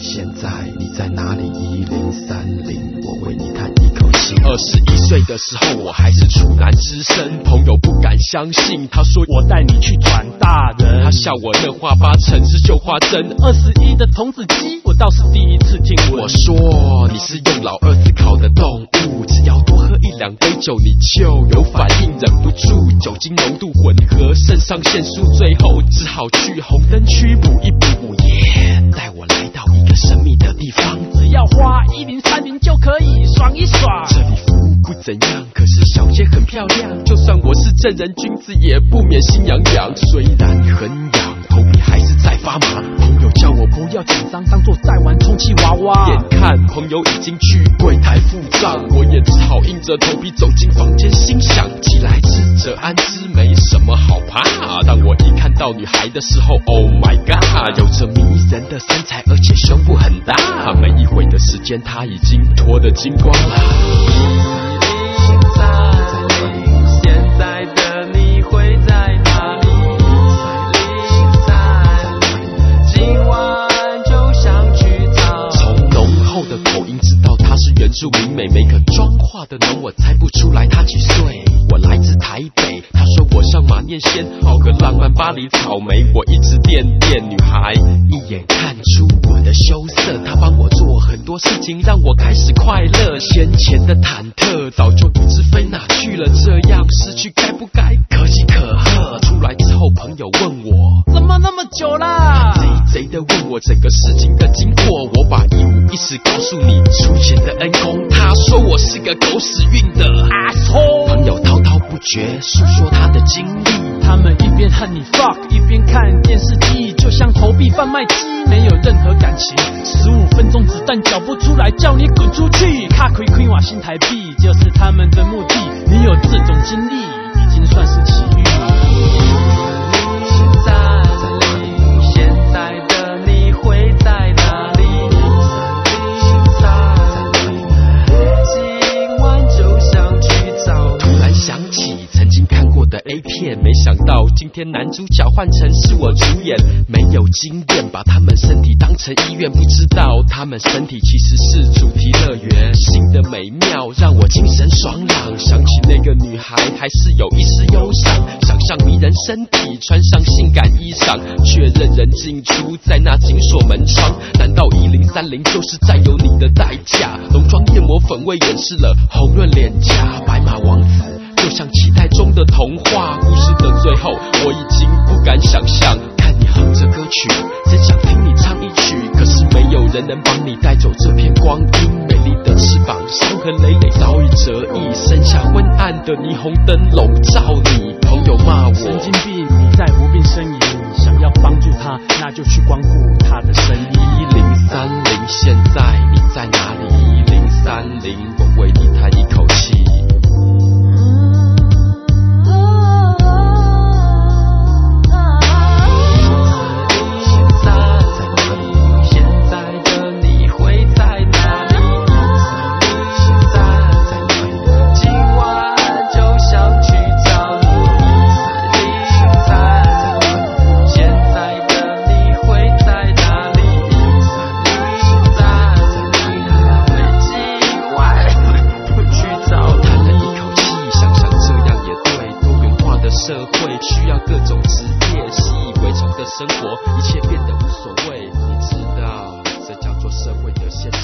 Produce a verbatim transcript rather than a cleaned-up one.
现在你在哪里？一零三零，我为你叹一口气。 二十一岁的时候，我还是处男之身，朋友不敢相信，他说我带你去转大人， 他笑我那话八成是绣花针。 二十一的童子鸡，我倒是第一次听闻。 我说你是用老二思考的动物，只要多喝一两杯酒，你就有反应，忍不住酒精浓度混合，肾上腺素，最后只好去红灯区补一补。耶，带我来到一个神秘的地方， 只要花一零三零就可以爽一爽。 这里服务不怎样，可是小姐很漂亮，就算我是正人君子，也不免心痒痒。虽然很痒，头皮还是在发麻。朋友叫我不要紧张，当作在玩充气娃娃。眼看朋友已经去柜台付账，我也只好硬着头皮走进房间，心想既来之则安之，没什么好怕。当我一看到女孩的时候 ，Oh my god， 有着迷人的身材，而且胸部很大。没一会的时间，她已经脱得精光了。 现在，现在的你会在哪里？现在，今晚就想去找。 从浓厚的口音知道她是原住民妹妹，可妆化的浓，我猜不出来她几岁。我来自台北，她说我上马念仙，好个浪漫巴黎草莓。我一直惦惦女孩，一眼看出我的羞涩，她帮我做很多事情，让我开始快乐。先前的忐忑早就不知飞哪去了，这样失去该不该可喜可贺？出来之后，朋友问我怎么那么久啦？ 贼贼的问我整个事情的经过，我把一五一十告诉你出钱的恩公。他说我是个狗屎运的阿聪。朋友滔滔不绝诉说他的经历， 他们一边和你 fuck 一边看电视机，就像投币贩卖机，没有任何感情。十五分钟子弹缴不出来，叫你滚出去。卡亏亏瓦新台币就是他们的目的，你有这种经历已经算是奇遇。 现在，现在的你会在哪里？现在，今晚就想去找。 突然想起曾经看过的 A 片，没想到今天男主角换成是我主演。没有经验，把他们身体当成医院，不知道他们身体其实是主题乐园。性的美妙让我精神爽朗，想起那个女孩还是有一丝忧伤。想象迷人身体，穿上性感衣裳，确认人进出在那紧锁门窗。难道一零三零就是占有你的代价？浓妆艳抹粉味掩饰了红润脸颊，白马王子就像期待中的童话。故事的最后，我已经不敢想象，看你哼着歌曲，真想听你唱一曲，可是没有人能帮你带走这片光阴。美丽的翅膀，伤痕累累早已折翼，剩下昏暗的霓虹灯笼罩你。朋友骂我神经病，你在无病呻吟，想要帮助他，那就去光顾他的生意。 一零三零，现在你在哪里？一零三零，我为你叹一口气。社会需要各种职业，习以为常的生活，一切变得无所谓。你知道，这叫做社会的现实。